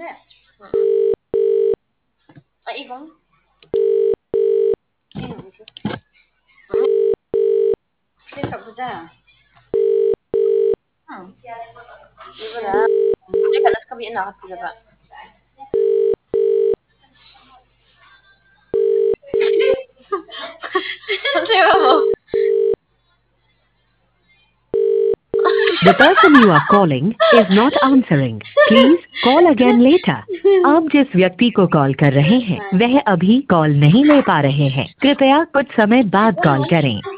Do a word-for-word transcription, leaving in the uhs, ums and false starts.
nè. Vậy không? Kita 보자. 응. 이거라. 내가 nas kami na kasi ba. The person you are calling is not answering. Please call again later. आप जिस व्यक्ति को call कर रहे हैं वह अभी कॉल नहीं ले पा रहे हैं। कृपया कुछ समय बाद कॉल करें।